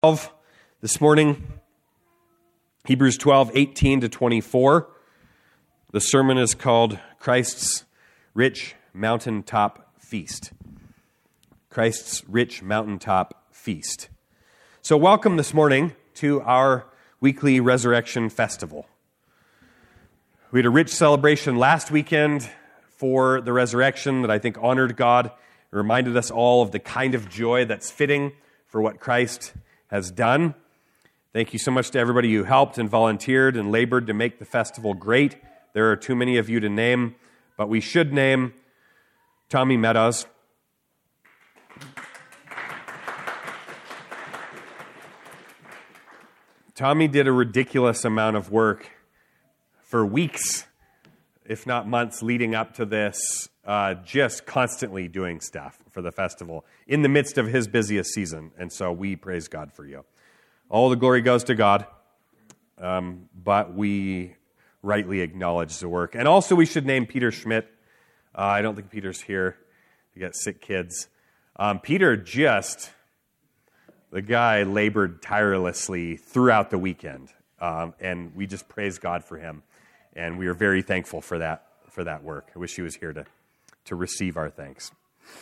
12 this morning, Hebrews 12, 18 to 24. The sermon is called Christ's Rich Mountaintop Feast. Christ's Rich Mountaintop Feast. So welcome this morning to our weekly Resurrection Festival. We had a rich celebration last weekend for the resurrection that I think honored God. It reminded us all of the kind of joy that's fitting for what Christ has done. Thank you so much to everybody who helped and volunteered and labored to make the festival great. There are too many of you to name, but we should name Tommy Meadows. Tommy did a ridiculous amount of work for weeks, if not months, leading up to this, just constantly doing stuff for the festival in the midst of his busiest season. And so we praise God for you. All the glory goes to God, but we rightly acknowledge the work. And also we should name Peter Schmidt. I don't think Peter's here. You got sick kids. Peter the guy labored tirelessly throughout the weekend. And we just praise God for him. And we are very thankful for that work. I wish he was here to receive our thanks.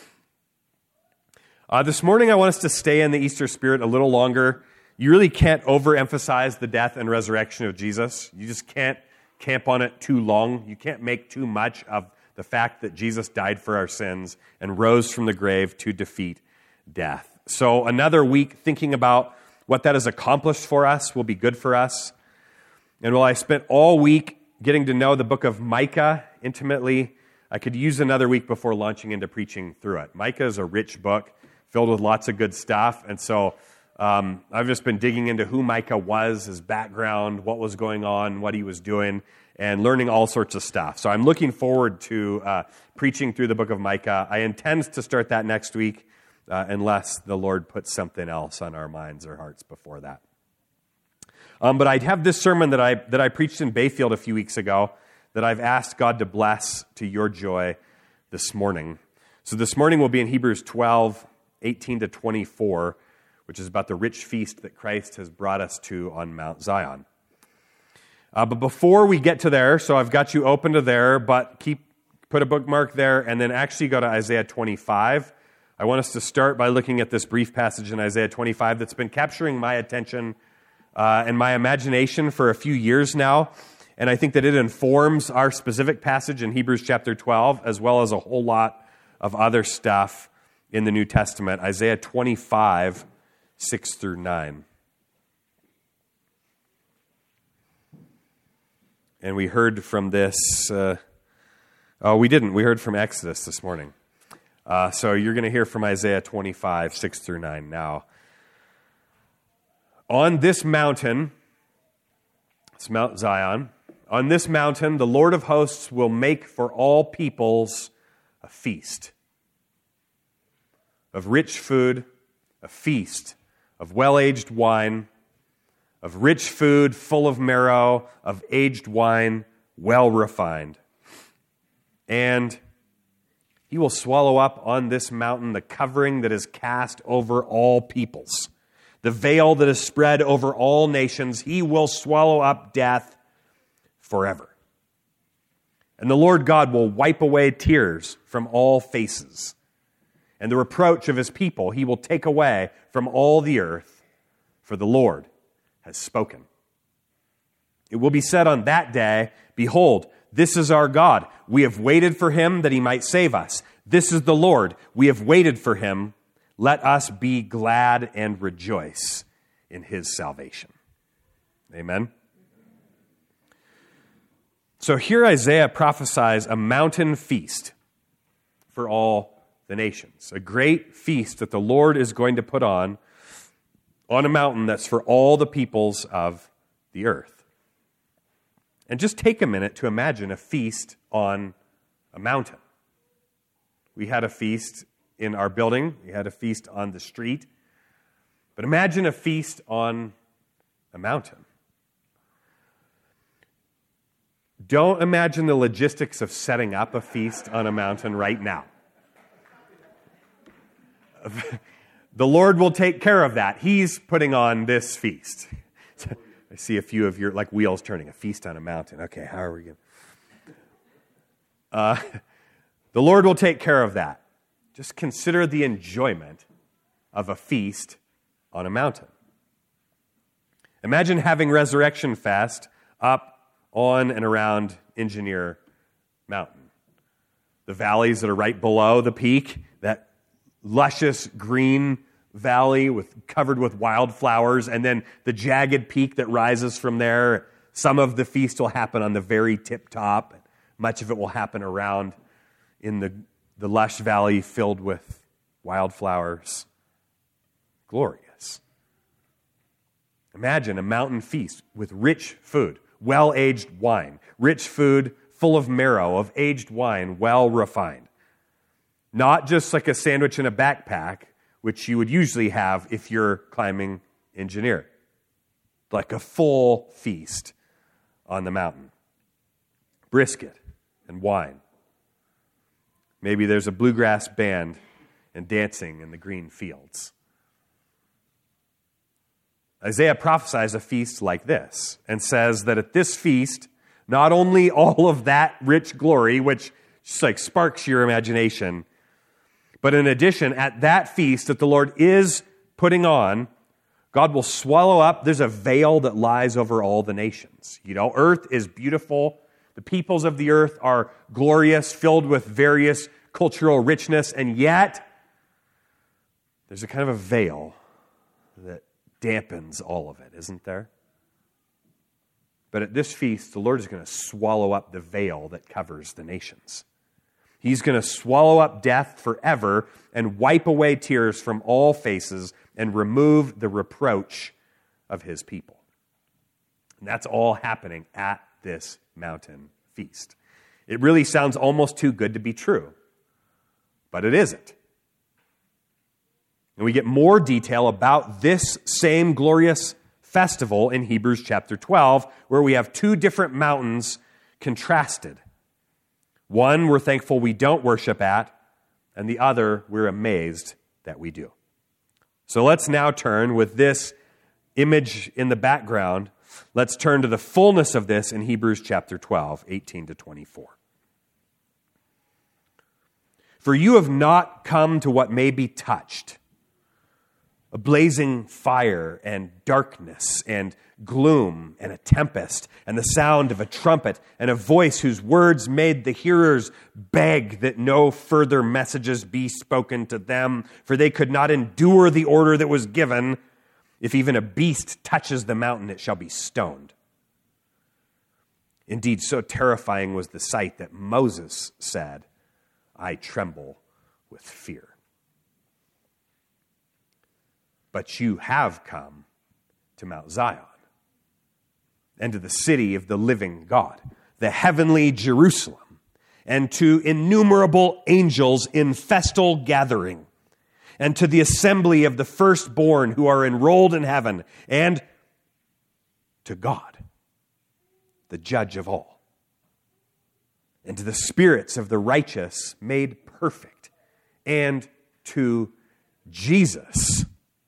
This morning I want us to stay in the Easter spirit a little longer. You really can't overemphasize the death and resurrection of Jesus. You just can't camp on it too long. You can't make too much of the fact that Jesus died for our sins and rose from the grave to defeat death. So another week thinking about what that has accomplished for us will be good for us. And while I spent all week getting to know the book of Micah intimately, I could use another week before launching into preaching through it. Micah is a rich book filled with lots of good stuff. And so I've just been digging into who Micah was, his background, what was going on, what he was doing, and learning all sorts of stuff. So I'm looking forward to preaching through the book of Micah. I intend to start that next week, unless the Lord puts something else on our minds or hearts before that. But I have this sermon that I preached in Bayfield a few weeks ago that I've asked God to bless to your joy this morning. So this morning we'll be in Hebrews 12, 18 to 24, which is about the rich feast that Christ has brought us to on Mount Zion. But before we get to there, so I've got you open to there, but put a bookmark there and then actually go to Isaiah 25. I want us to start by looking at this brief passage in Isaiah 25 that's been capturing my attention and my imagination for a few years now. And I think that it informs our specific passage in Hebrews chapter 12, as well as a whole lot of other stuff in the New Testament. Isaiah 25, 6 through 9. And we heard from this, we didn't. We heard from Exodus this morning. So you're going to hear from Isaiah 25, 6 through 9 now. On this mountain, it's Mount Zion, on this mountain the Lord of hosts will make for all peoples a feast of rich food, a feast of well-aged wine, of rich food full of marrow, of aged wine well refined. And he will swallow up on this mountain the covering that is cast over all peoples, the veil that is spread over all nations. He will swallow up death forever. And the Lord God will wipe away tears from all faces, and the reproach of his people he will take away from all the earth, for the Lord has spoken. It will be said on that day, behold, this is our God. We have waited for him that he might save us. This is the Lord. We have waited for him. Let us be glad and rejoice in his salvation. Amen. So here Isaiah prophesies a mountain feast for all the nations, a great feast that the Lord is going to put on a mountain that's for all the peoples of the earth. And just take a minute to imagine a feast on a mountain. We had a feast in our building. We had a feast on the street. But imagine a feast on a mountain. Don't imagine the logistics of setting up a feast on a mountain right now. The Lord will take care of that. He's putting on this feast. I see a few of your, like wheels turning, a feast on a mountain. Okay, how are we going to... The Lord will take care of that. Just consider the enjoyment of a feast on a mountain. Imagine having Resurrection Fest up on and around Engineer Mountain. The valleys that are right below the peak, that luscious green valley covered with wildflowers, and then the jagged peak that rises from there. Some of the feast will happen on the very tip top. Much of it will happen around in the lush valley filled with wildflowers. Glorious. Imagine a mountain feast with rich food, well-aged wine, rich food full of marrow, of aged wine, well refined. Not just like a sandwich in a backpack, which you would usually have if you're climbing Engineer. Like a full feast on the mountain. Brisket and wine. Maybe there's a bluegrass band and dancing in the green fields. Isaiah prophesies a feast like this and says that at this feast, not only all of that rich glory, which just like sparks your imagination, but in addition, at that feast that the Lord is putting on, God will swallow up, there's a veil that lies over all the nations. You know, earth is beautiful. The peoples of the earth are glorious, filled with various cultural richness, and yet there's a kind of a veil that dampens all of it, isn't there? But at this feast, the Lord is going to swallow up the veil that covers the nations. He's going to swallow up death forever and wipe away tears from all faces and remove the reproach of his people. And that's all happening at this mountain feast. It really sounds almost too good to be true, but it isn't. And we get more detail about this same glorious festival in Hebrews chapter 12, where we have two different mountains contrasted. One we're thankful we don't worship at, and the other we're amazed that we do. So let's now turn with this image in the background. Let's turn to the fullness of this in Hebrews chapter 12, 18 to 24. For you have not come to what may be touched, a blazing fire and darkness and gloom and a tempest and the sound of a trumpet and a voice whose words made the hearers beg that no further messages be spoken to them, for they could not endure the order that was given. If even a beast touches the mountain, it shall be stoned. Indeed, so terrifying was the sight that Moses said, I tremble with fear. But you have come to Mount Zion and to the city of the living God, the heavenly Jerusalem, and to innumerable angels in festal gathering, and to the assembly of the firstborn who are enrolled in heaven, and to God, the judge of all, and to the spirits of the righteous made perfect, and to Jesus,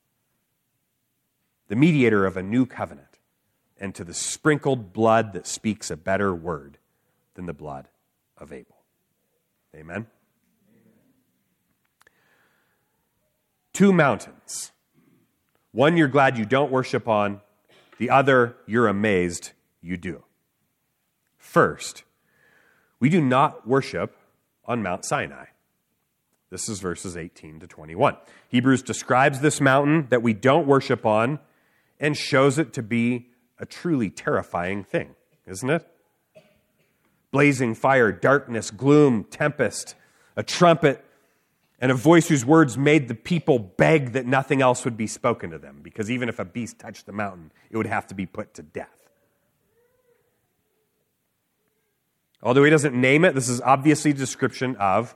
the mediator of a new covenant, and to the sprinkled blood that speaks a better word than the blood of Abel. Amen? Two mountains. One you're glad you don't worship on. The other you're amazed you do. First, we do not worship on Mount Sinai. This is verses 18 to 21. Hebrews describes this mountain that we don't worship on and shows it to be a truly terrifying thing, isn't it? Blazing fire, darkness, gloom, tempest, a trumpet, and a voice whose words made the people beg that nothing else would be spoken to them, because even if a beast touched the mountain, it would have to be put to death. Although he doesn't name it, this is obviously a description of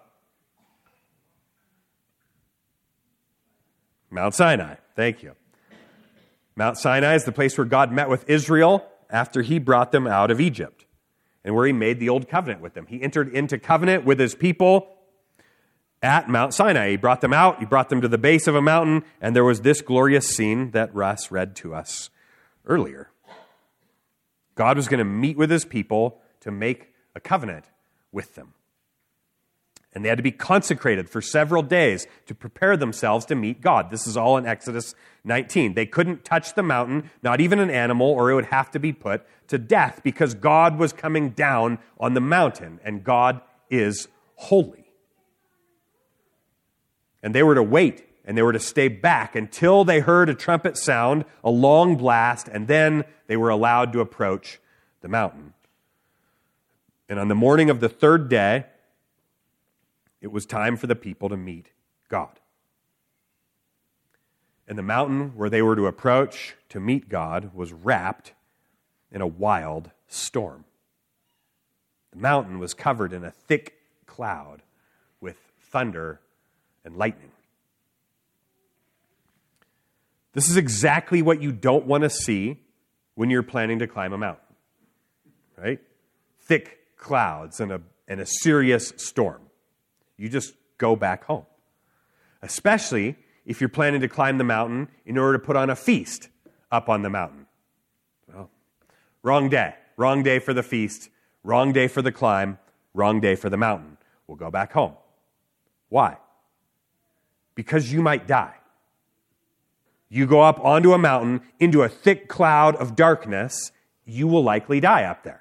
Mount Sinai. Thank you. Mount Sinai is the place where God met with Israel after he brought them out of Egypt, and where he made the old covenant with them. He entered into covenant with his people at Mount Sinai. He brought them out, he brought them to the base of a mountain, and there was this glorious scene that Russ read to us earlier. God was going to meet with his people to make a covenant with them. And they had to be consecrated for several days to prepare themselves to meet God. This is all in Exodus 19. They couldn't touch the mountain, not even an animal, or it would have to be put to death because God was coming down on the mountain, and God is holy. And they were to wait, and they were to stay back until they heard a trumpet sound, a long blast, and then they were allowed to approach the mountain. And on the morning of the third day, it was time for the people to meet God. And the mountain where they were to approach to meet God was wrapped in a wild storm. The mountain was covered in a thick cloud with thunder and lightning. This is exactly what you don't want to see when you're planning to climb a mountain, right? Thick clouds and a serious storm. You just go back home. Especially if you're planning to climb the mountain in order to put on a feast up on the mountain. Well, wrong day. Wrong day for the feast. Wrong day for the climb. Wrong day for the mountain. We'll go back home. Why? Because you might die. You go up onto a mountain into a thick cloud of darkness, you will likely die up there.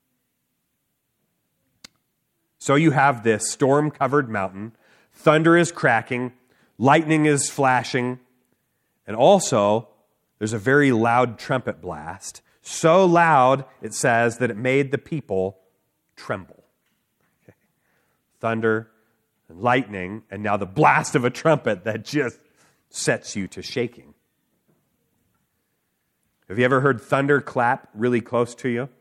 So you have this storm-covered mountain, thunder is cracking, lightning is flashing, and also there's a very loud trumpet blast. So loud, it says, that it made the people tremble. Okay. Thunder and lightning, and now the blast of a trumpet that just sets you to shaking. Have you ever heard thunder clap really close to you?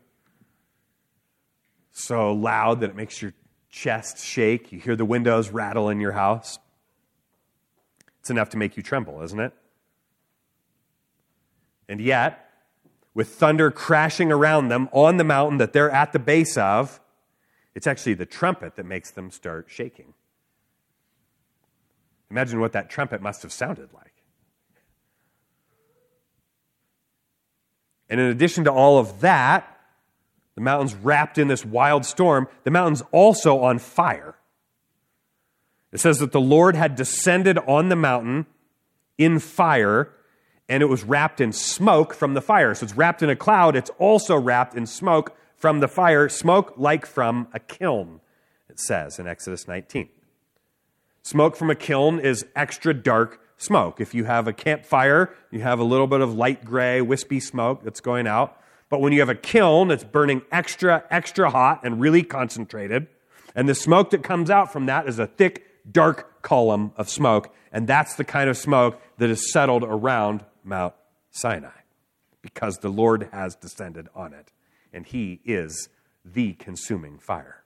So loud that it makes your chest shake. You hear the windows rattle in your house. It's enough to make you tremble, isn't it? And yet, with thunder crashing around them on the mountain that they're at the base of, it's actually the trumpet that makes them start shaking. Imagine what that trumpet must have sounded like. And in addition to all of that, the mountain's wrapped in this wild storm. The mountain's also on fire. It says that the Lord had descended on the mountain in fire, and it was wrapped in smoke from the fire. So it's wrapped in a cloud. It's also wrapped in smoke from the fire, smoke like from a kiln, it says in Exodus 19. Smoke from a kiln is extra dark smoke. If you have a campfire, you have a little bit of light gray, wispy smoke that's going out. But when you have a kiln, it's burning extra hot and really concentrated. And the smoke that comes out from that is a thick, dark column of smoke. And that's the kind of smoke that is settled around Mount Sinai, because the Lord has descended on it. And he is the consuming fire.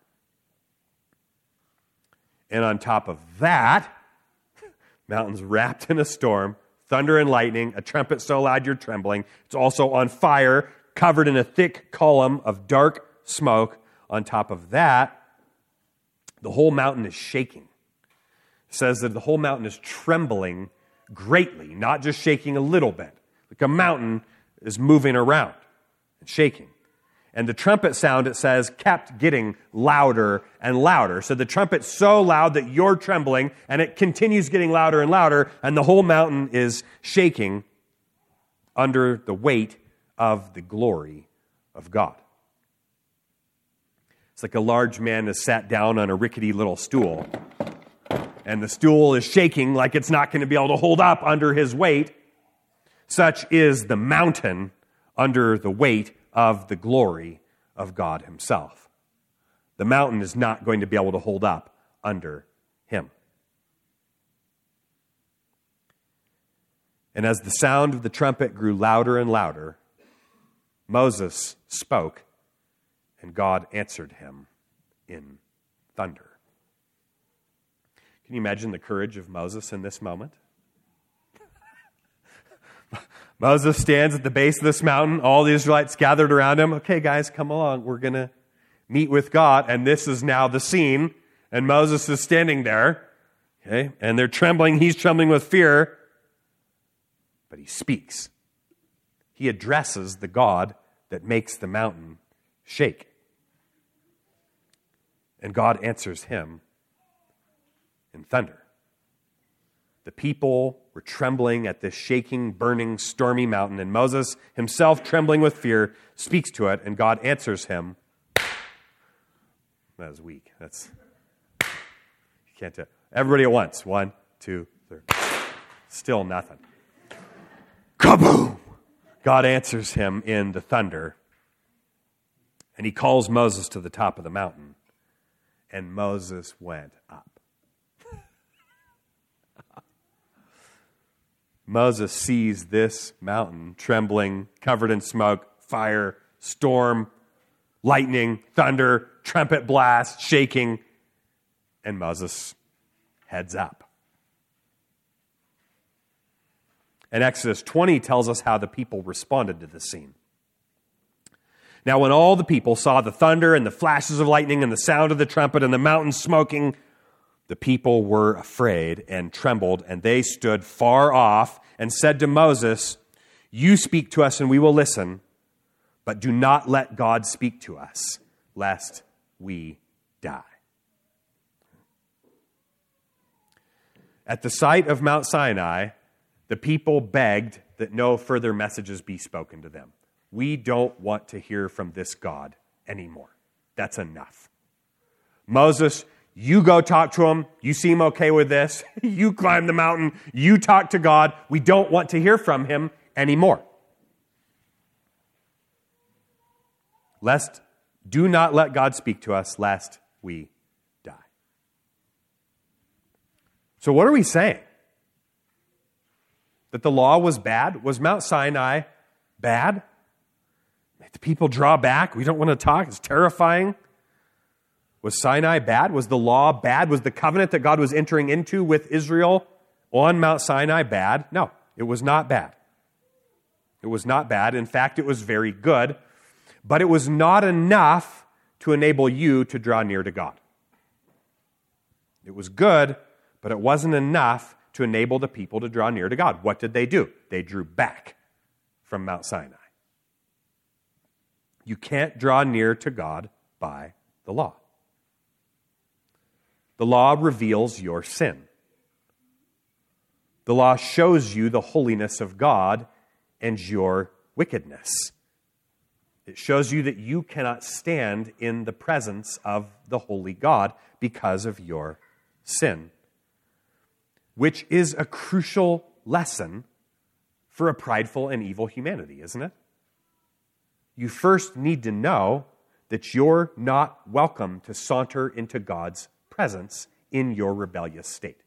And on top of that, mountains wrapped in a storm, thunder and lightning, a trumpet so loud you're trembling. It's also on fire, covered in a thick column of dark smoke. On top of that, the whole mountain is shaking. It says that the whole mountain is trembling greatly, not just shaking a little bit. Like a mountain is moving around and shaking. And the trumpet sound, it says, kept getting louder and louder. So the trumpet's so loud that you're trembling, and it continues getting louder and louder, and the whole mountain is shaking under the weight of the glory of God. It's like a large man is sat down on a rickety little stool, and the stool is shaking like it's not going to be able to hold up under his weight. Such is the mountain under the weight of the glory of God himself. The mountain is not going to be able to hold up under him. And as the sound of the trumpet grew louder and louder, Moses spoke, and God answered him in thunder. Can you imagine the courage of Moses in this moment? Moses stands at the base of this mountain. All the Israelites gathered around him. Okay, guys, come along. We're going to meet with God. And this is now the scene. And Moses is standing there Okay? And they're trembling. He's trembling with fear. But he speaks. He addresses the God that makes the mountain shake. And God answers him in thunder. The people were trembling at this shaking, burning, stormy mountain, and Moses, himself trembling with fear, speaks to it, and God answers him. That was weak. You can't do it. Everybody at once. 1, 2, 3. Still nothing. Kaboom! God answers him in the thunder, and he calls Moses to the top of the mountain, and Moses went up. Moses sees this mountain trembling, covered in smoke, fire, storm, lightning, thunder, trumpet blast, shaking, and Moses heads up. And Exodus 20 tells us how the people responded to this scene. Now, when all the people saw the thunder and the flashes of lightning and the sound of the trumpet and the mountain smoking, the people were afraid and trembled, and they stood far off and said to Moses, "You speak to us and we will listen, but do not let God speak to us, lest we die." At the sight of Mount Sinai, the people begged that no further messages be spoken to them. We don't want to hear from this God anymore. That's enough. Moses, you go talk to him. You seem okay with this. You climb the mountain. You talk to God. We don't want to hear from him anymore. Do not let God speak to us, lest we die. So what are we saying? That the law was bad? Was Mount Sinai bad? Make the people draw back. We don't want to talk. It's terrifying. Was Sinai bad? Was the law bad? Was the covenant that God was entering into with Israel on Mount Sinai bad? No, it was not bad. It was not bad. In fact, it was very good. But it was not enough to enable you to draw near to God. It was good, but it wasn't enough to enable the people to draw near to God. What did they do? They drew back from Mount Sinai. You can't draw near to God by the law. The law reveals your sin. The law shows you the holiness of God and your wickedness. It shows you that you cannot stand in the presence of the holy God because of your sin, which is a crucial lesson for a prideful and evil humanity, isn't it? You first need to know that you're not welcome to saunter into God's presence in your rebellious state.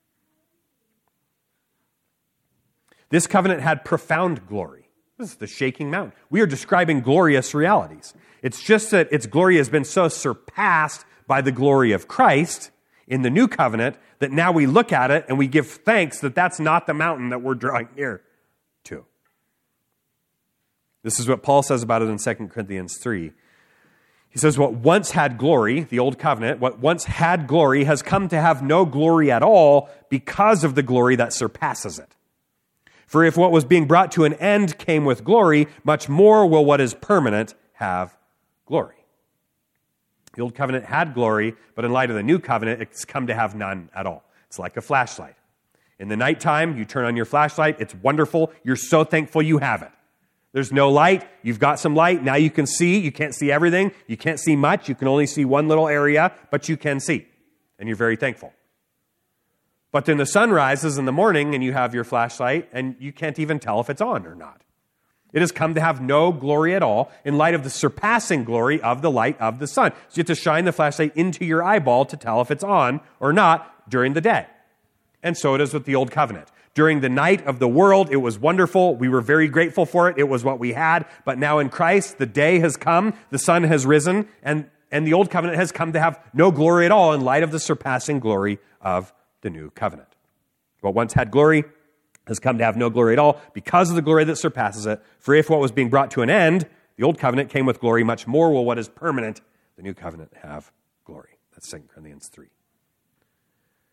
This covenant had profound glory. This is the shaking mountain. We are describing glorious realities. It's just that its glory has been so surpassed by the glory of Christ in the new covenant that now we look at it and we give thanks that that's not the mountain that we're drawing near to. This is what Paul says about it in 2 Corinthians 3. He says, what once had glory, the old covenant, what once had glory has come to have no glory at all because of the glory that surpasses it. For if what was being brought to an end came with glory, much more will what is permanent have glory. The old covenant had glory, but in light of the new covenant, it's come to have none at all. It's like a flashlight. In the nighttime, you turn on your flashlight. It's wonderful. You're so thankful you have it. There's no light. You've got some light. Now you can see. You can't see everything. You can't see much. You can only see one little area, but you can see. And you're very thankful. But then the sun rises in the morning and you have your flashlight and you can't even tell if it's on or not. It has come to have no glory at all in light of the surpassing glory of the light of the sun. So you have to shine the flashlight into your eyeball to tell if it's on or not during the day. And so it is with the old covenant. During the night of the world, it was wonderful. We were very grateful for it. It was what we had. But now in Christ, the day has come, the sun has risen, and the old covenant has come to have no glory at all in light of the surpassing glory of the new covenant. What once had glory has come to have no glory at all because of the glory that surpasses it. For if what was being brought to an end, the old covenant came with glory, much more will what is permanent, the new covenant, have glory. That's 2 Corinthians 3.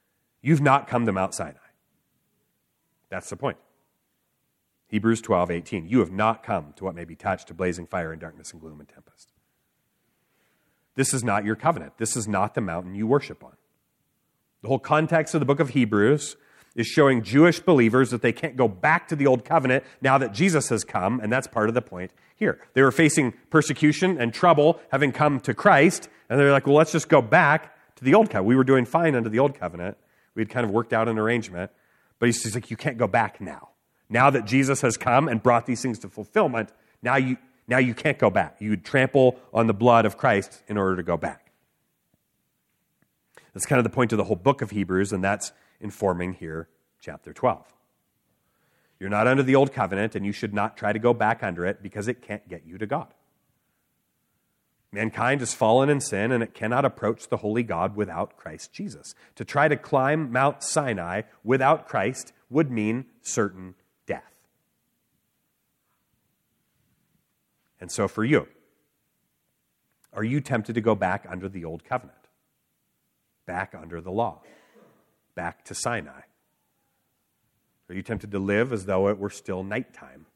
You've not come to Mount Sinai. That's the point. Hebrews 12:18. You have not come to what may be touched, to blazing fire and darkness and gloom and tempest. This is not your covenant. This is not the mountain you worship on. The whole context of the book of Hebrews is showing Jewish believers that they can't go back to the old covenant now that Jesus has come, and that's part of the point here. They were facing persecution and trouble having come to Christ, and they're like, well, let's just go back to the old covenant. We were doing fine under the old covenant. We had kind of worked out an arrangement, but he's like, you can't go back now. Now that Jesus has come and brought these things to fulfillment, now you can't go back. You would trample on the blood of Christ in order to go back. That's kind of the point of the whole book of Hebrews, and that's informing here chapter 12. You're not under the old covenant, and you should not try to go back under it because it can't get you to God. Mankind has fallen in sin, and it cannot approach the holy God without Christ Jesus. To try to climb Mount Sinai without Christ would mean certain death. And so for you, are you tempted to go back under the old covenant? Back under the law? Back to Sinai? Are you tempted to live as though it were still nighttime?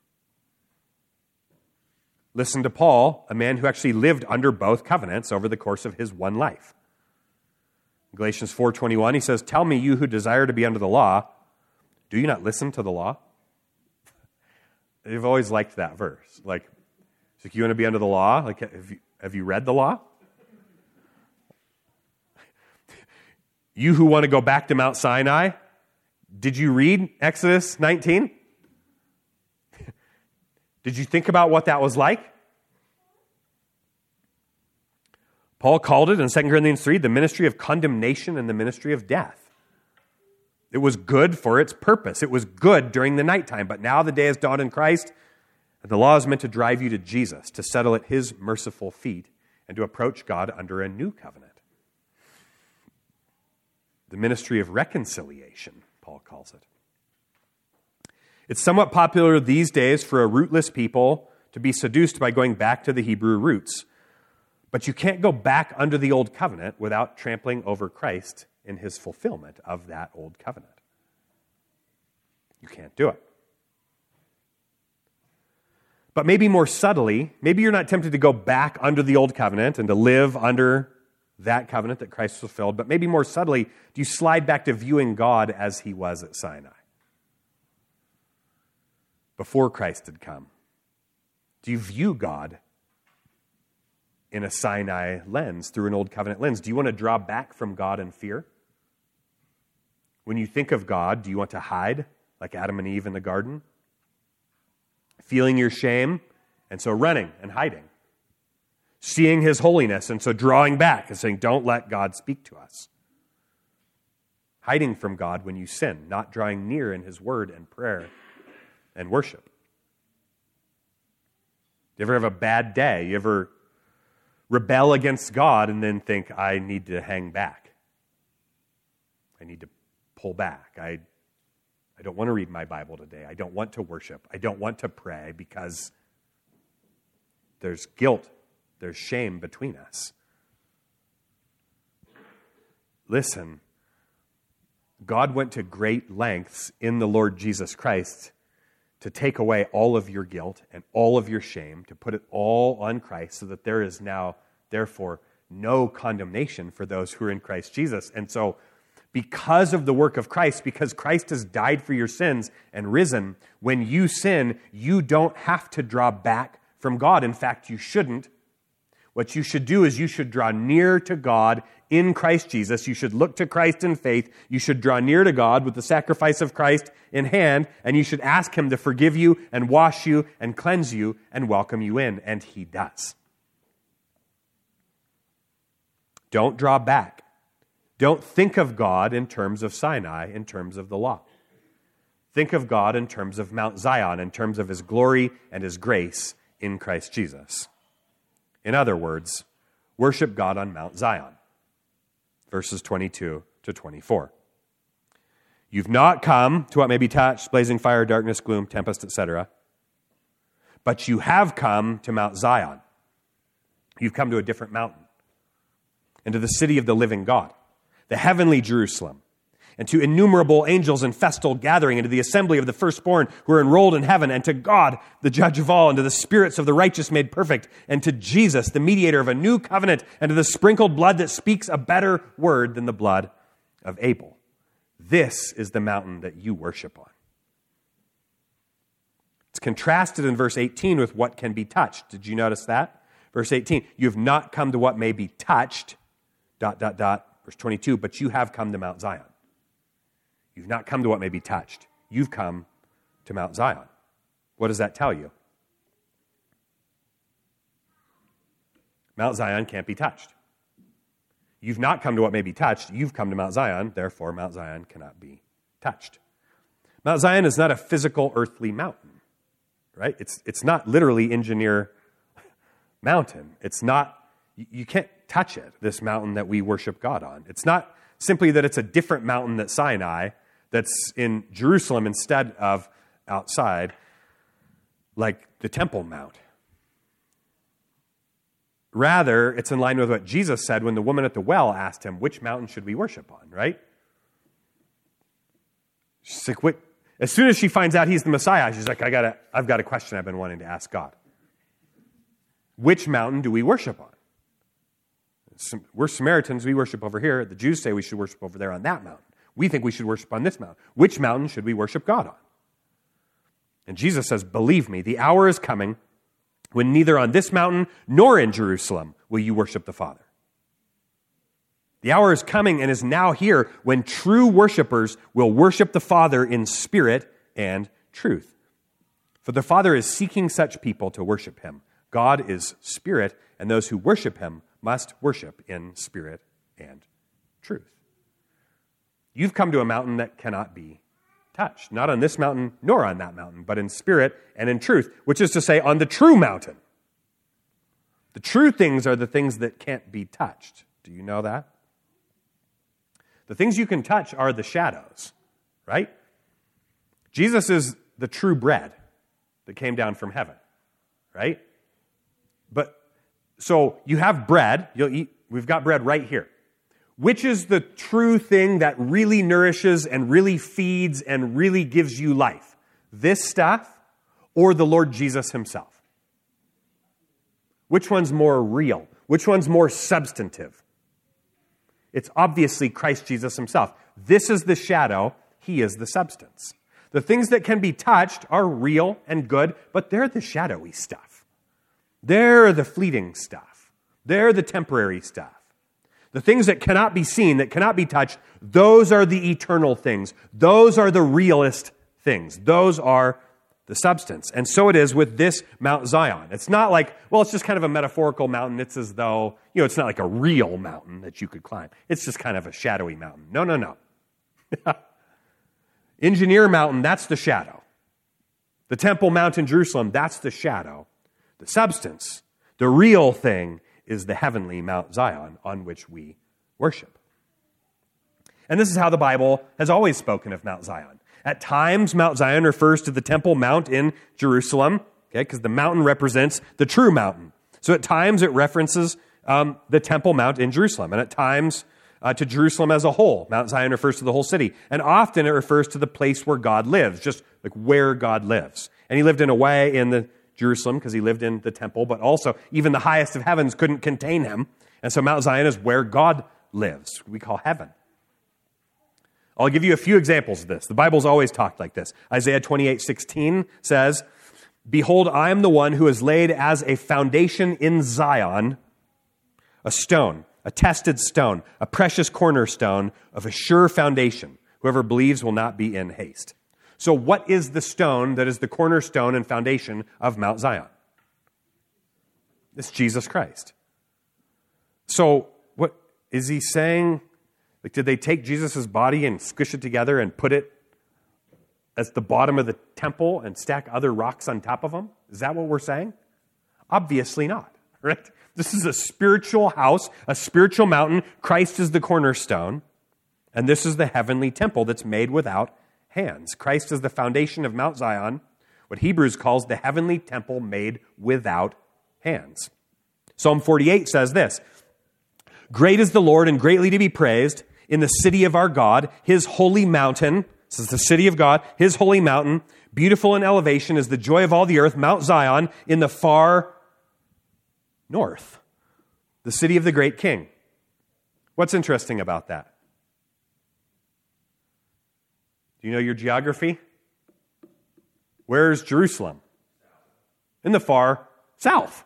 Listen to Paul, a man who actually lived under both covenants over the course of his one life. In Galatians 4:21, he says, tell me, you who desire to be under the law, do you not listen to the law? I've always liked that verse. Like, you want to be under the law? Like, have you read the law? You who want to go back to Mount Sinai, did you read Exodus 19? Did you think about what that was like? Paul called it in 2 Corinthians 3 the ministry of condemnation and the ministry of death. It was good for its purpose. It was good during the nighttime, but now the day has dawned in Christ, and the law is meant to drive you to Jesus, to settle at his merciful feet, and to approach God under a new covenant. The ministry of reconciliation, Paul calls it. It's somewhat popular these days for a rootless people to be seduced by going back to the Hebrew roots. But you can't go back under the old covenant without trampling over Christ in his fulfillment of that old covenant. You can't do it. But maybe more subtly, maybe you're not tempted to go back under the old covenant and to live under that covenant that Christ fulfilled, but maybe more subtly, do you slide back to viewing God as he was at Sinai? Before Christ had come. Do you view God in a Sinai lens, through an old covenant lens? Do you want to draw back from God in fear? When you think of God, do you want to hide like Adam and Eve in the garden? Feeling your shame, and so running and hiding. Seeing his holiness, and so drawing back and saying, don't let God speak to us. Hiding from God when you sin, not drawing near in his word and prayer and worship. You ever have a bad day? You ever rebel against God and then think, I need to hang back. I need to pull back. I don't want to read my Bible today. I don't want to worship. I don't want to pray because there's guilt. There's shame between us. Listen, God went to great lengths in the Lord Jesus Christ to take away all of your guilt and all of your shame, to put it all on Christ so that there is now, therefore, no condemnation for those who are in Christ Jesus. And so, because of the work of Christ, because Christ has died for your sins and risen, when you sin, you don't have to draw back from God. In fact, you shouldn't. What you should do is you should draw near to God in Christ Jesus. You should look to Christ in faith. You should draw near to God with the sacrifice of Christ in hand, and you should ask him to forgive you and wash you and cleanse you and welcome you in, and he does. Don't draw back. Don't think of God in terms of Sinai, in terms of the law. Think of God in terms of Mount Zion, in terms of his glory and his grace in Christ Jesus. In other words, worship God on Mount Zion. Verses 22 to 24. You've not come to what may be touched, blazing fire, darkness, gloom, tempest, etc. But you have come to Mount Zion. You've come to a different mountain. And to the city of the living God, the heavenly Jerusalem, and to innumerable angels in festal gathering, and to the assembly of the firstborn who are enrolled in heaven, and to God, the judge of all, and to the spirits of the righteous made perfect, and to Jesus, the mediator of a new covenant, and to the sprinkled blood that speaks a better word than the blood of Abel. This is the mountain that you worship on. It's contrasted in verse 18 with what can be touched. Did you notice that? Verse 18, you have not come to what may be touched, ... Verse 22, but you have come to Mount Zion. You've not come to what may be touched. You've come to Mount Zion. What does that tell you? Mount Zion can't be touched. You've not come to what may be touched. You've come to Mount Zion. Therefore, Mount Zion cannot be touched. Mount Zion is not a physical earthly mountain, right? It's not literally engineer mountain. It's not, you can't touch it, this mountain that we worship God on. It's not simply that it's a different mountain than Sinai that's in Jerusalem instead of outside, like the Temple Mount. Rather, it's in line with what Jesus said when the woman at the well asked him, which mountain should we worship on, right? She's like, as soon as she finds out he's the Messiah, she's like, I've got a question I've been wanting to ask God. Which mountain do we worship on? We're Samaritans, we worship over here. The Jews say we should worship over there on that mountain. We think we should worship on this mountain. Which mountain should we worship God on? And Jesus says, believe me, the hour is coming when neither on this mountain nor in Jerusalem will you worship the Father. The hour is coming and is now here when true worshipers will worship the Father in spirit and truth. For the Father is seeking such people to worship him. God is spirit, and those who worship him must worship in spirit and truth. You've come to a mountain that cannot be touched, not on this mountain nor on that mountain, but in spirit and in truth, which is to say on the true mountain. The true things are the things that can't be touched. Do you know that? The things you can touch are the shadows, right? Jesus is the true bread that came down from heaven, right? But so you have bread, you'll eat, we've got bread right here. Which is the true thing that really nourishes and really feeds and really gives you life? This stuff or the Lord Jesus himself? Which one's more real? Which one's more substantive? It's obviously Christ Jesus himself. This is the shadow, he is the substance. The things that can be touched are real and good, but they're the shadowy stuff. They're the fleeting stuff. They're the temporary stuff. The things that cannot be seen, that cannot be touched, those are the eternal things. Those are the realist things. Those are the substance. And so it is with this Mount Zion. It's not like, well, it's just kind of a metaphorical mountain. It's as though, it's not like a real mountain that you could climb. It's just kind of a shadowy mountain. No. Engineer Mountain, that's the shadow. The Temple Mount in Jerusalem, that's the shadow. The substance, the real thing, is the heavenly Mount Zion on which we worship. And this is how the Bible has always spoken of Mount Zion. At times, Mount Zion refers to the Temple Mount in Jerusalem, because the mountain represents the true mountain. So at times it references the Temple Mount in Jerusalem, and at times to Jerusalem as a whole. Mount Zion refers to the whole city. And often it refers to the place where God lives, just like where God lives. And he lived in a way in the Jerusalem because he lived in the temple, but also even the highest of heavens couldn't contain him. And so Mount Zion is where God lives. We call heaven. I'll give you a few examples of this. The Bible's always talked like this. Isaiah 28:16 says, "Behold, I am the one who has laid as a foundation in Zion a stone, a tested stone, a precious cornerstone of a sure foundation. Whoever believes will not be in haste." So what is the stone that is the cornerstone and foundation of Mount Zion? It's Jesus Christ. So what is he saying? Like, did they take Jesus' body and squish it together and put it at the bottom of the temple and stack other rocks on top of them? Is that what we're saying? Obviously not, right? This is a spiritual house, a spiritual mountain. Christ is the cornerstone, and this is the heavenly temple that's made without hands. Christ is the foundation of Mount Zion, what Hebrews calls the heavenly temple made without hands. Psalm 48 says this, "Great is the Lord and greatly to be praised in the city of our God, his holy mountain. This is the city of God, his holy mountain, beautiful in elevation, is the joy of all the earth, Mount Zion, in the far north, the city of the great king. What's interesting about that? Do you know your geography? Where's Jerusalem? In the far south.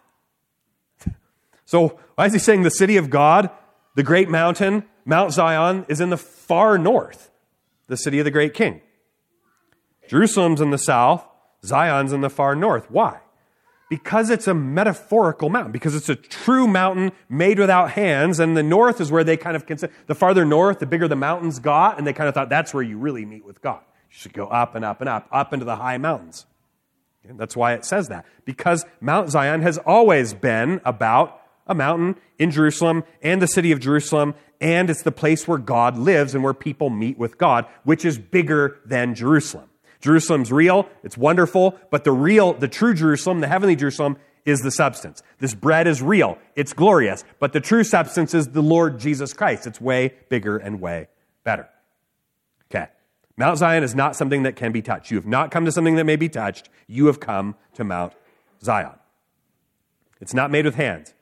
So why is he saying the city of God, the great mountain, Mount Zion, is in the far north, the city of the great king? Jerusalem's in the south, Zion's in the far north. Why? Because it's a metaphorical mountain, because it's a true mountain made without hands, and the north is where they kind of consider, the farther north, the bigger the mountains got, and they kind of thought that's where you really meet with God. You should go up and up and up into the high mountains. And that's why it says that, because Mount Zion has always been about a mountain in Jerusalem and the city of Jerusalem, and it's the place where God lives and where people meet with God, which is bigger than Jerusalem. Jerusalem's real, it's wonderful, but the true Jerusalem, the heavenly Jerusalem, is the substance. This bread is real, it's glorious, but the true substance is the Lord Jesus Christ. It's way bigger and way better. Okay. Mount Zion is not something that can be touched. You have not come to something that may be touched. You have come to Mount Zion. It's not made with hands.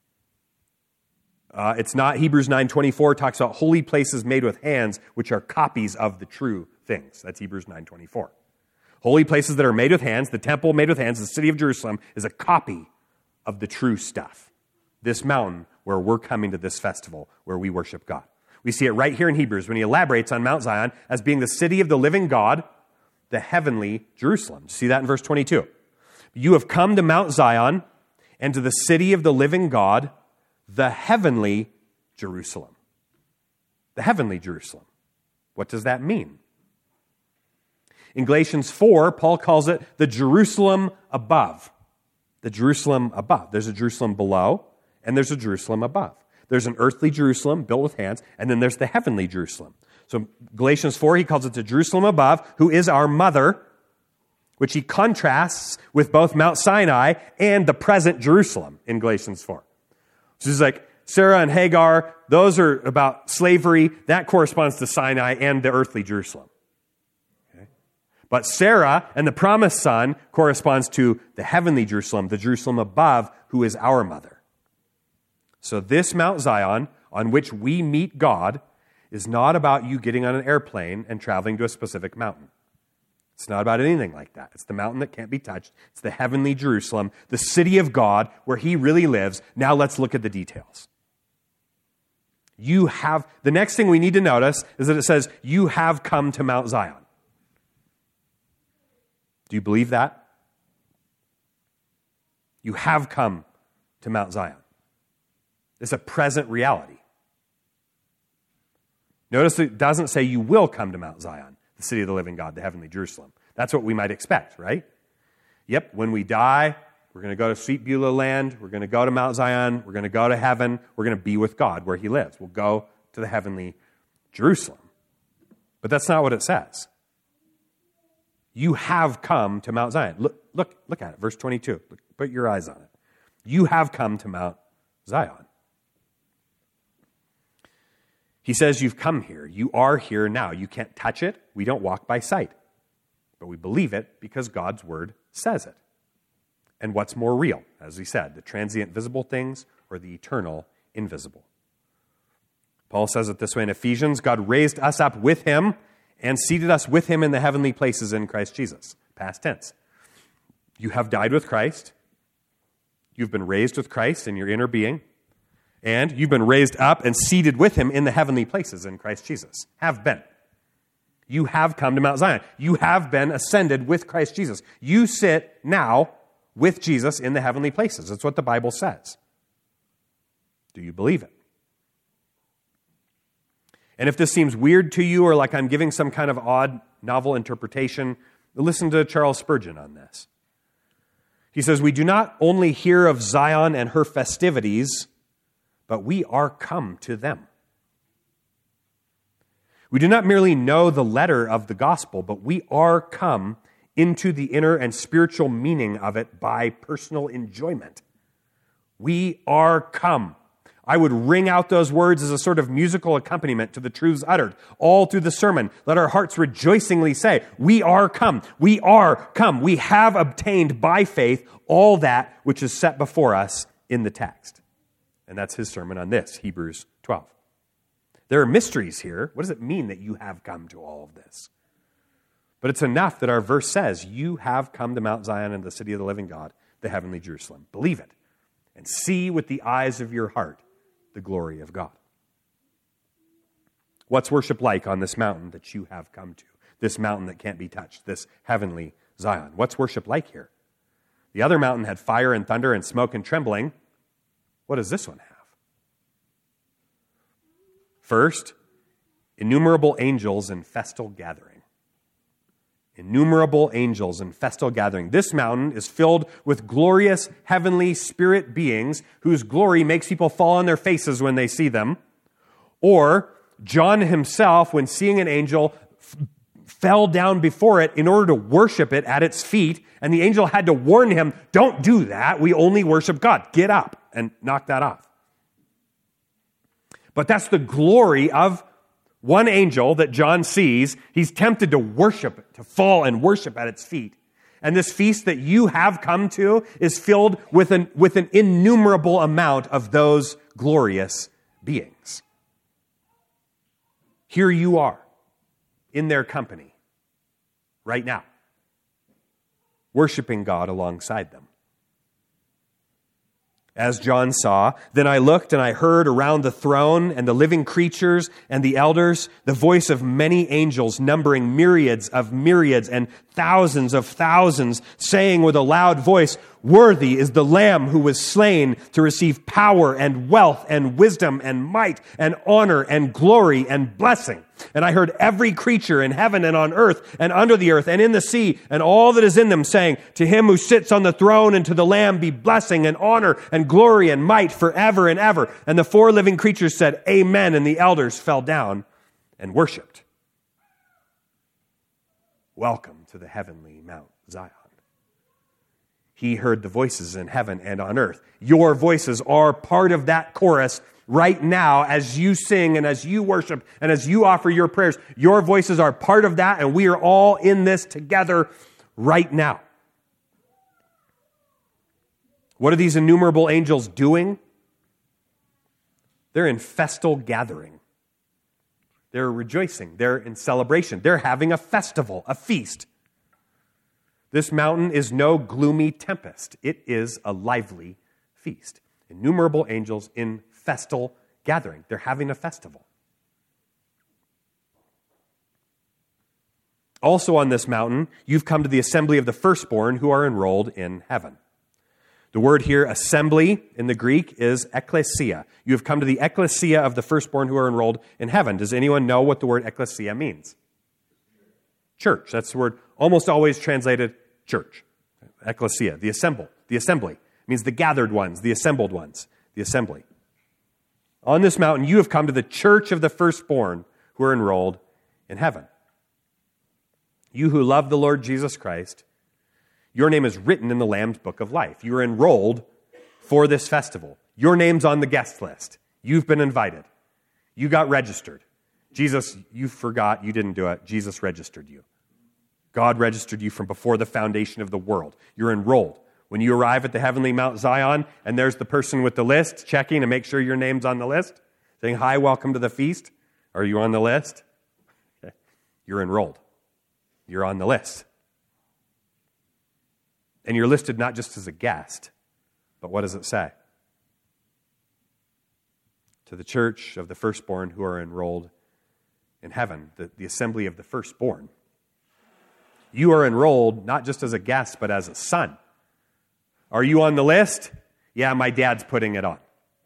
It's not, Hebrews 9:24 talks about holy places made with hands, which are copies of the true things. That's Hebrews 9:24. Holy places that are made with hands, the temple made with hands, the city of Jerusalem, is a copy of the true stuff. This mountain where we're coming to this festival, where we worship God. We see it right here in Hebrews when he elaborates on Mount Zion as being the city of the living God, the heavenly Jerusalem. See that in verse 22. You have come to Mount Zion and to the city of the living God, the heavenly Jerusalem. The heavenly Jerusalem. What does that mean? In Galatians 4, Paul calls it the Jerusalem above. The Jerusalem above. There's a Jerusalem below, and there's a Jerusalem above. There's an earthly Jerusalem built with hands, and then there's the heavenly Jerusalem. So Galatians 4, he calls it the Jerusalem above, who is our mother, which he contrasts with both Mount Sinai and the present Jerusalem in Galatians 4. So he's like, Sarah and Hagar, those are about slavery. That corresponds to Sinai and the earthly Jerusalem. Okay? But Sarah and the promised son corresponds to the heavenly Jerusalem, the Jerusalem above, who is our mother. So this Mount Zion, on which we meet God, is not about you getting on an airplane and traveling to a specific mountain. It's not about anything like that. It's the mountain that can't be touched. It's the heavenly Jerusalem, the city of God, where he really lives. Now let's look at the details. The next thing we need to notice is that it says, you have come to Mount Zion. Do you believe that? You have come to Mount Zion. It's a present reality. Notice it doesn't say you will come to Mount Zion, the city of the living God, the heavenly Jerusalem. That's what we might expect, right? Yep, when we die, we're going to go to sweet Beulah land. We're going to go to Mount Zion. We're going to go to heaven. We're going to be with God where he lives. We'll go to the heavenly Jerusalem. But that's not what it says. You have come to Mount Zion. Look at it, verse 22. Put your eyes on it. You have come to Mount Zion. He says you've come here. You are here now. You can't touch it. We don't walk by sight. But we believe it because God's word says it. And what's more real, as we said, the transient visible things or the eternal invisible? Paul says it this way in Ephesians, God raised us up with him and seated us with him in the heavenly places in Christ Jesus. Past tense. You have died with Christ. You've been raised with Christ in your inner being. And you've been raised up and seated with him in the heavenly places in Christ Jesus. Have been. You have come to Mount Zion. You have been ascended with Christ Jesus. You sit now with Jesus in the heavenly places. That's what the Bible says. Do you believe it? And if this seems weird to you or like I'm giving some kind of odd novel interpretation, listen to Charles Spurgeon on this. He says, we do not only hear of Zion and her festivities, but we are come to them. We do not merely know the letter of the gospel, but we are come into the inner and spiritual meaning of it by personal enjoyment. We are come. I would ring out those words as a sort of musical accompaniment to the truths uttered all through the sermon. Let our hearts rejoicingly say, we are come. We are come. We have obtained by faith all that which is set before us in the text. And that's his sermon on this, Hebrews 12. There are mysteries here. What does it mean that you have come to all of this? But it's enough that our verse says, you have come to Mount Zion and the city of the living God, the heavenly Jerusalem. Believe it and see with the eyes of your heart the glory of God. What's worship like on this mountain that you have come to? This mountain that can't be touched, this heavenly Zion. What's worship like here? The other mountain had fire and thunder and smoke and trembling. What does this one have? First, innumerable angels in festal gathering. Innumerable angels in festal gathering. This mountain is filled with glorious heavenly spirit beings whose glory makes people fall on their faces when they see them. Or John himself, when seeing an angel, fell down before it in order to worship it at its feet, and the angel had to warn him, don't do that, we only worship God. Get up and knock that off. But that's the glory of one angel that John sees. He's tempted to worship it, to fall and worship at its feet. And this feast that you have come to is filled with an innumerable amount of those glorious beings. Here you are, in their company, right now, worshiping God alongside them. As John saw, then I looked and I heard around the throne and the living creatures and the elders the voice of many angels numbering myriads of myriads and thousands of thousands, saying with a loud voice, worthy is the Lamb who was slain to receive power and wealth and wisdom and might and honor and glory and blessing. And I heard every creature in heaven and on earth and under the earth and in the sea and all that is in them saying, to him who sits on the throne and to the Lamb be blessing and honor and glory and might forever and ever. And the four living creatures said, Amen. And the elders fell down and worshiped. Welcome to the heavenly Mount Zion. He heard the voices in heaven and on earth. Your voices are part of that chorus right now as you sing and as you worship and as you offer your prayers. Your voices are part of that, and we are all in this together right now. What are these innumerable angels doing? They're in festal gathering. They're rejoicing. They're in celebration. They're having a festival, a feast. This mountain is no gloomy tempest. It is a lively feast. Innumerable angels in festal gathering. They're having a festival. Also on this mountain, you've come to the assembly of the firstborn who are enrolled in heaven. The word here, assembly, in the Greek is ekklesia. You have come to the ekklesia of the firstborn who are enrolled in heaven. Does anyone know what the word ekklesia means? Church. That's the word almost always translated church. Ekklesia, the assembly. It means the gathered ones, the assembled ones, the assembly. On this mountain, you have come to the church of the firstborn who are enrolled in heaven. You who love the Lord Jesus Christ, your name is written in the Lamb's book of life. You're enrolled for this festival. Your name's on the guest list. You've been invited. You got registered. Jesus, you forgot, you didn't do it. Jesus registered you. God registered you from before the foundation of the world. You're enrolled. When you arrive at the heavenly Mount Zion, and there's the person with the list checking to make sure your name's on the list, saying, hi, welcome to the feast. Are you on the list? Okay. You're enrolled. You're on the list. And you're listed not just as a guest, but what does it say? To the church of the firstborn who are enrolled in heaven, the assembly of the firstborn. You are enrolled not just as a guest, but as a son. Are you on the list? Yeah, my dad's putting it on.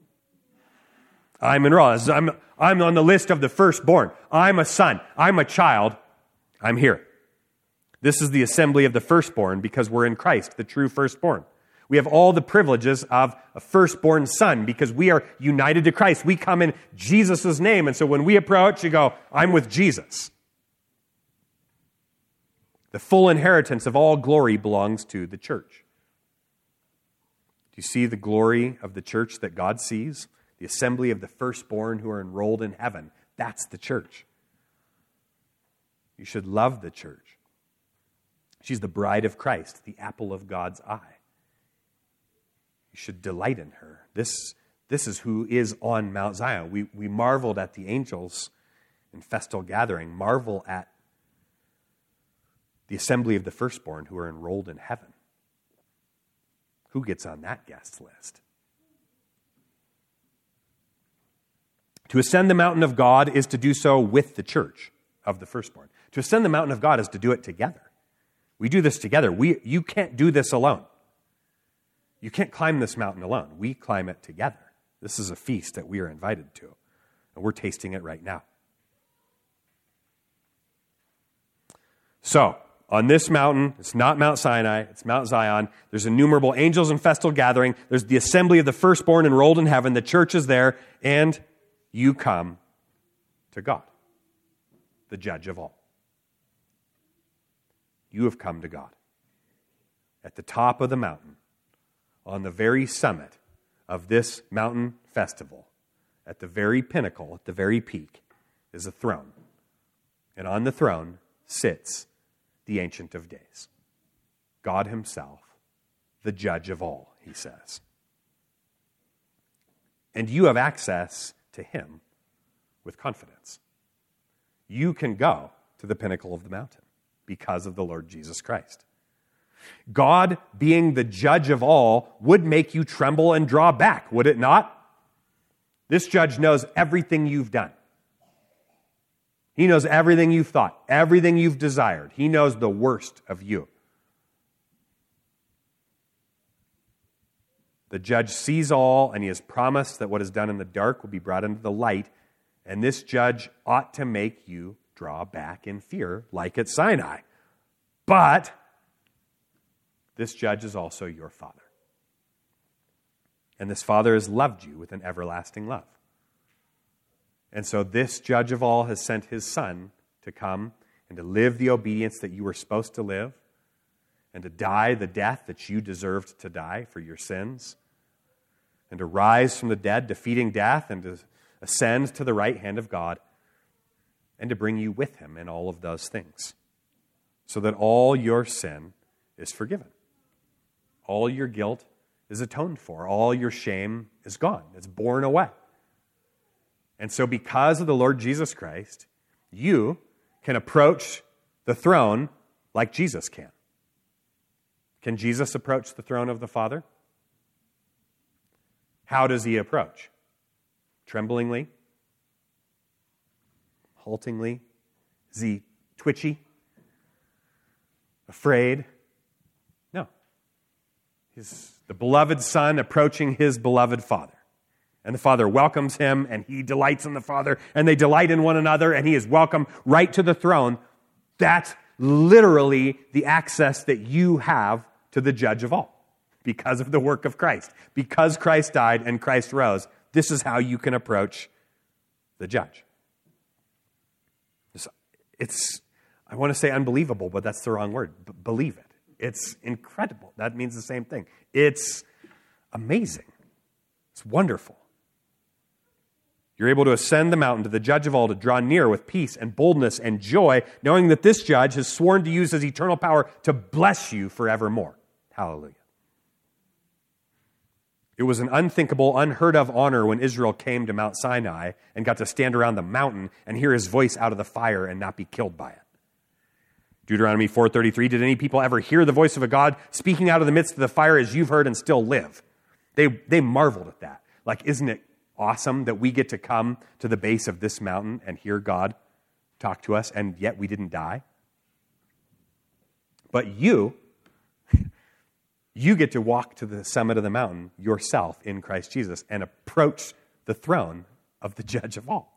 I'm enrolled. I'm on the list of the firstborn. I'm a son. I'm a child. I'm here. This is the assembly of the firstborn because we're in Christ, the true firstborn. We have all the privileges of a firstborn son because we are united to Christ. We come in Jesus' name. And so when we approach, you go, I'm with Jesus. The full inheritance of all glory belongs to the church. Do you see the glory of the church that God sees? the assembly of the firstborn who are enrolled in heaven. That's the church. You should love the church. She's the bride of Christ, the apple of God's eye. You should delight in her. This is who is on Mount Zion. We marveled at the angels in festal gathering. Marvel at the assembly of the firstborn who are enrolled in heaven. Who gets on that guest list? To ascend the mountain of God is to do so with the church of the firstborn. To ascend the mountain of God is to do it together. We do this together. You can't do this alone. You can't climb this mountain alone. We climb it together. This is a feast that we are invited to, and we're tasting it right now. So, on this mountain, it's not Mount Sinai, it's Mount Zion. There's innumerable angels in festal gathering. There's the assembly of the firstborn enrolled in heaven. The church is there, and you come to God, the judge of all. You have come to God. At the top of the mountain, on the very summit of this mountain festival, at the very pinnacle, at the very peak, is a throne. And on the throne sits the Ancient of Days, God himself, the judge of all, he says. And you have access to him with confidence. You can go to the pinnacle of the mountain because of the Lord Jesus Christ. God, being the judge of all, would make you tremble and draw back, would it not? This judge knows everything you've done. He knows everything you've thought, everything you've desired. He knows the worst of you. The judge sees all, and he has promised that what is done in the dark will be brought into the light, and this judge ought to make you draw back in fear, like at Sinai. But this judge is also your Father. And this Father has loved you with an everlasting love. And so this judge of all has sent his Son to come and to live the obedience that you were supposed to live, and to die the death that you deserved to die for your sins, and to rise from the dead, defeating death, and to ascend to the right hand of God, and to bring you with him in all of those things, so that all your sin is forgiven. All your guilt is atoned for. All your shame is gone. It's borne away. And so because of the Lord Jesus Christ, you can approach the throne like Jesus can. Can Jesus approach the throne of the Father? How does he approach? Tremblingly? Haltingly? Is he twitchy? Afraid? No. He's the beloved Son approaching his beloved Father. And the Father welcomes him, and he delights in the Father, and they delight in one another, and he is welcome right to the throne. That's literally the access that you have to the judge of all because of the work of Christ. Because Christ died and Christ rose, this is how you can approach the judge. It's I want to say unbelievable, but that's the wrong word. Believe it. It's incredible. That means the same thing. It's amazing. It's wonderful. You're able to ascend the mountain to the judge of all, to draw near with peace and boldness and joy, knowing that this judge has sworn to use his eternal power to bless you forevermore. Hallelujah. It was an unthinkable, unheard of honor when Israel came to Mount Sinai and got to stand around the mountain and hear his voice out of the fire and not be killed by it. Deuteronomy 4:33, did any people ever hear the voice of a God speaking out of the midst of the fire as you've heard and still live? They marveled at that. Like, isn't it awesome that we get to come to the base of this mountain and hear God talk to us, and yet we didn't die? But you get to walk to the summit of the mountain yourself in Christ Jesus and approach the throne of the judge of all.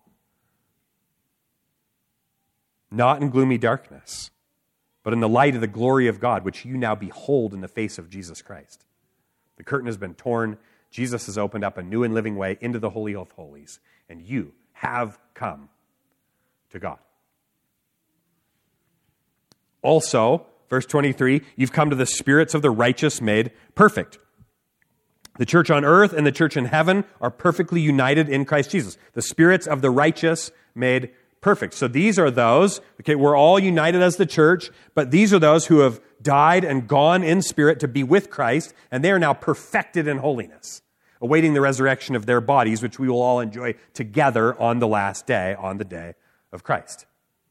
Not in gloomy darkness, but in the light of the glory of God, which you now behold in the face of Jesus Christ. The curtain has been torn. Jesus has opened up a new and living way into the Holy of Holies, and you have come to God. Also, verse 23, you've come to the spirits of the righteous made perfect. The church on earth and the church in heaven are perfectly united in Christ Jesus. The spirits of the righteous made perfect. So these are those, okay, we're all united as the church, but these are those who have died and gone in spirit to be with Christ, and they are now perfected in holiness, awaiting the resurrection of their bodies, which we will all enjoy together on the last day, on the day of Christ.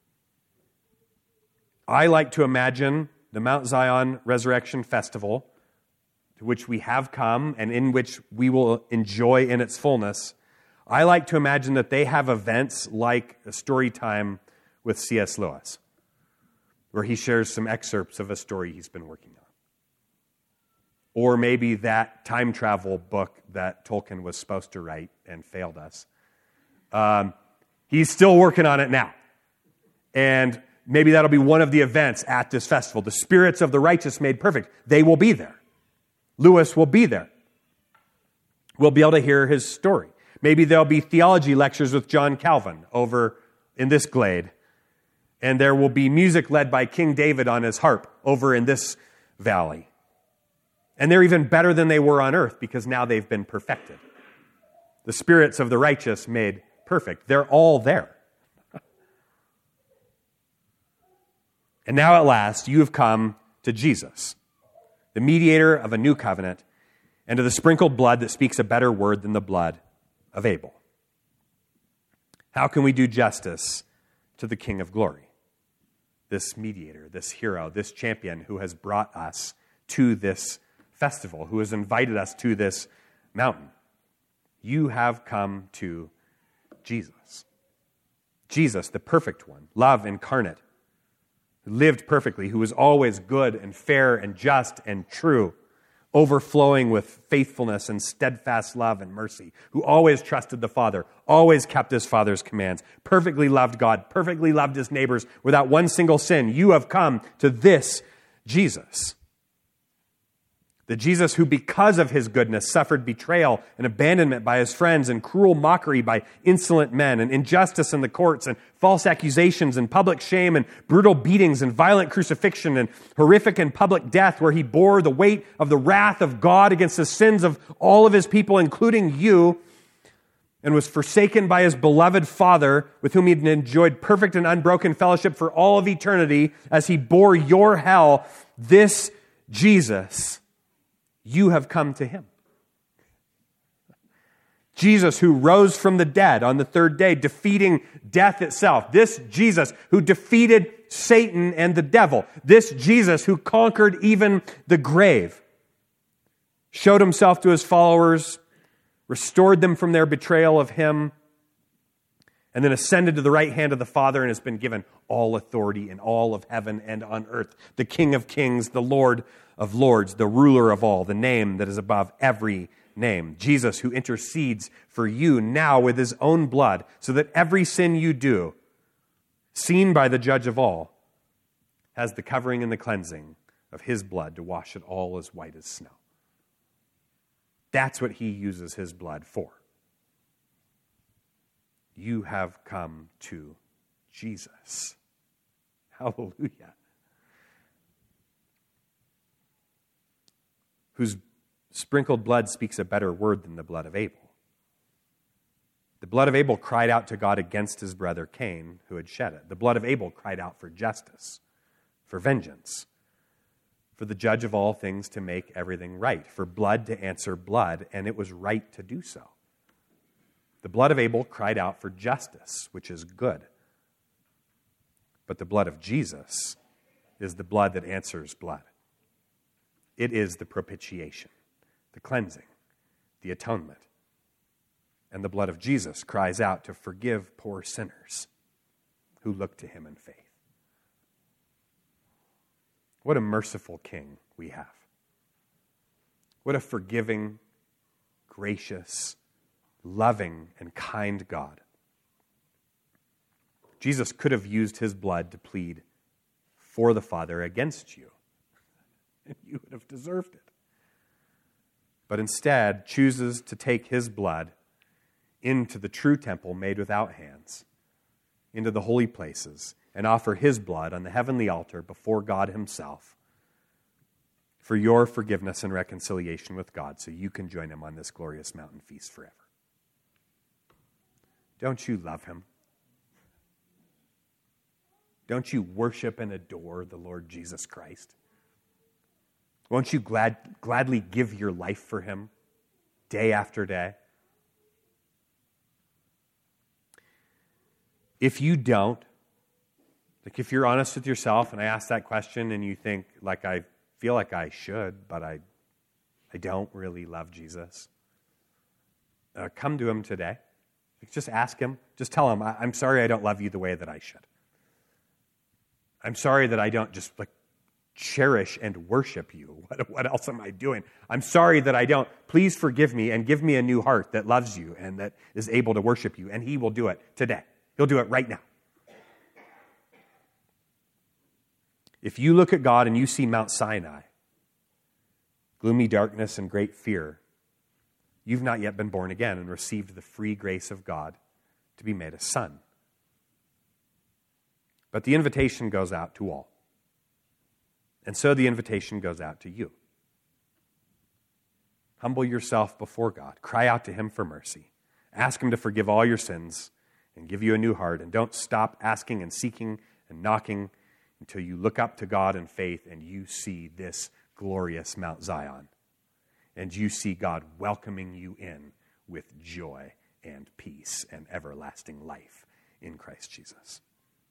I like to imagine the Mount Zion Resurrection Festival, to which we have come and in which we will enjoy in its fullness. I like to imagine that they have events like a story time with C.S. Lewis, where he shares some excerpts of a story he's been working on. Or maybe that time travel book that Tolkien was supposed to write and failed us. He's still working on it now. And maybe that'll be one of the events at this festival. The spirits of the righteous made perfect. They will be there. Lewis will be there. We'll be able to hear his story. Maybe there'll be theology lectures with John Calvin over in this glade. And there will be music led by King David on his harp over in this valley. And they're even better than they were on earth because now they've been perfected. The spirits of the righteous made perfect. They're all there. And now at last, you have come to Jesus, the mediator of a new covenant, and to the sprinkled blood that speaks a better word than the blood of Abel. How can we do justice to the King of glory? This mediator, this hero, this champion who has brought us to this festival, who has invited us to this mountain. You have come to Jesus. Jesus, the perfect one, love incarnate, who lived perfectly, who was always good and fair and just and true, overflowing with faithfulness and steadfast love and mercy, who always trusted the Father, always kept his Father's commands, perfectly loved God, perfectly loved his neighbors without one single sin. You have come to this Jesus. The Jesus who, because of his goodness, suffered betrayal and abandonment by his friends and cruel mockery by insolent men and injustice in the courts and false accusations and public shame and brutal beatings and violent crucifixion and horrific and public death, where he bore the weight of the wrath of God against the sins of all of his people, including you, and was forsaken by his beloved Father, with whom he had enjoyed perfect and unbroken fellowship for all of eternity, as he bore your hell. This Jesus, you have come to him. Jesus, who rose from the dead on the third day, defeating death itself. This Jesus who defeated Satan and the devil. This Jesus who conquered even the grave. Showed himself to his followers, restored them from their betrayal of him, and then ascended to the right hand of the Father and has been given all authority in all of heaven and on earth. The King of kings, the Lord of lords, the ruler of all, the name that is above every name. Jesus, who intercedes for you now with his own blood, so that every sin you do, seen by the judge of all, has the covering and the cleansing of his blood to wash it all as white as snow. That's what he uses his blood for. You have come to Jesus. Hallelujah. Whose sprinkled blood speaks a better word than the blood of Abel. The blood of Abel cried out to God against his brother Cain, who had shed it. The blood of Abel cried out for justice, for vengeance, for the judge of all things to make everything right, for blood to answer blood, and it was right to do so. The blood of Abel cried out for justice, which is good. But the blood of Jesus is the blood that answers blood. It is the propitiation, the cleansing, the atonement. And the blood of Jesus cries out to forgive poor sinners who look to him in faith. What a merciful King we have. What a forgiving, gracious, loving, and kind God. Jesus could have used his blood to plead for the Father against you, and you would have deserved it. But instead chooses to take his blood into the true temple made without hands, into the holy places, and offer his blood on the heavenly altar before God himself, for your forgiveness and reconciliation with God so you can join him on this glorious mountain feast forever. Don't you love him? Don't you worship and adore the Lord Jesus Christ? Won't you gladly give your life for him day after day? If you don't, like if you're honest with yourself and I ask that question and you think, like, I feel like I should, but I don't really love Jesus, come to him today. Just ask him. Just tell him, I'm sorry I don't love you the way that I should. I'm sorry that I don't just cherish and worship you. What else am I doing? I'm sorry that I don't. Please forgive me and give me a new heart that loves you and that is able to worship you. And he will do it today. He'll do it right now. If you look at God and you see Mount Sinai, gloomy darkness and great fear, you've not yet been born again and received the free grace of God to be made a son. But the invitation goes out to all. And so the invitation goes out to you. Humble yourself before God. Cry out to him for mercy. Ask him to forgive all your sins and give you a new heart. And don't stop asking and seeking and knocking until you look up to God in faith and you see this glorious Mount Zion. And you see God welcoming you in with joy and peace and everlasting life in Christ Jesus.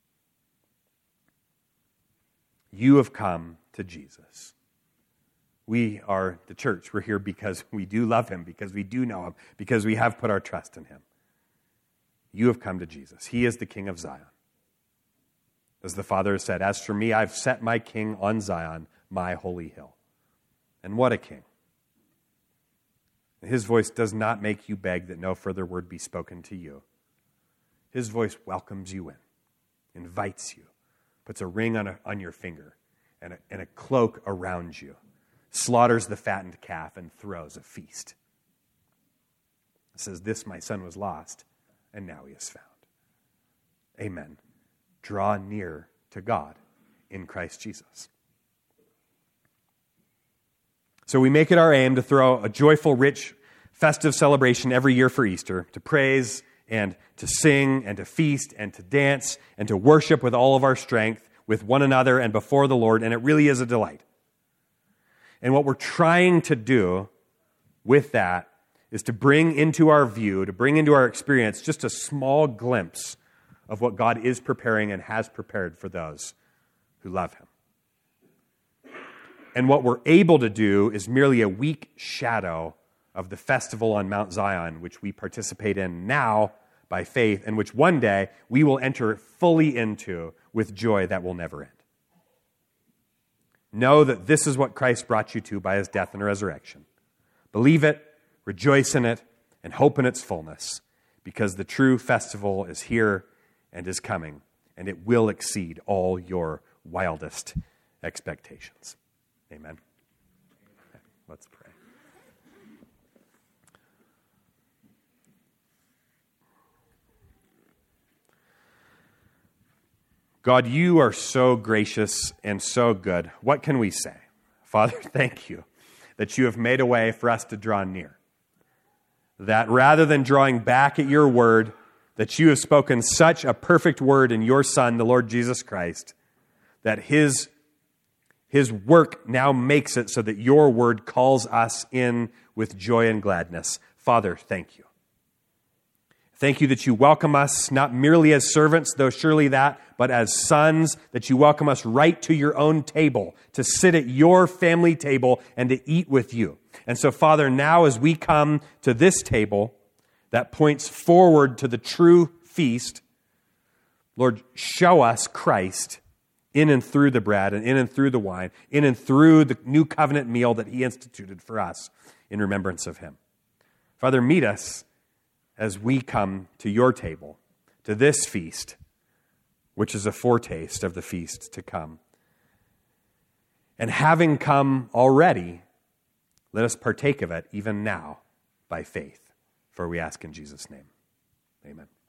You have come to Jesus. We are the church. We're here because we do love him, because we do know him, because we have put our trust in him. You have come to Jesus. He is the King of Zion. As the Father has said, as for me, I've set my King on Zion, my holy hill. And what a king. His voice does not make you beg that no further word be spoken to you. His voice welcomes you in, invites you, puts a ring on your finger and a cloak around you, slaughters the fattened calf and throws a feast. It says, this my son was lost, and now he is found. Amen. Draw near to God in Christ Jesus. So we make it our aim to throw a joyful, rich, festive celebration every year for Easter, to praise and to sing and to feast and to dance and to worship with all of our strength with one another and before the Lord, and it really is a delight. And what we're trying to do with that is to bring into our view, to bring into our experience just a small glimpse of what God is preparing and has prepared for those who love him. And what we're able to do is merely a weak shadow of the festival on Mount Zion, which we participate in now by faith, and which one day we will enter fully into with joy that will never end. Know that this is what Christ brought you to by his death and resurrection. Believe it, rejoice in it, and hope in its fullness, because the true festival is here and is coming, and it will exceed all your wildest expectations. Amen. Let's pray. God, you are so gracious and so good. What can we say? Father, thank you that you have made a way for us to draw near. That rather than drawing back at your word, that you have spoken such a perfect word in your Son, the Lord Jesus Christ, that his work now makes it so that your word calls us in with joy and gladness. Father, thank you. Thank you that you welcome us not merely as servants, though surely that, but as sons, that you welcome us right to your own table, to sit at your family table and to eat with you. And so, Father, now as we come to this table that points forward to the true feast, Lord, show us Christ in and through the bread and in and through the wine, in and through the new covenant meal that he instituted for us in remembrance of him. Father, meet us as we come to your table, to this feast, which is a foretaste of the feast to come. And having come already, let us partake of it even now by faith, for we ask in Jesus' name. Amen.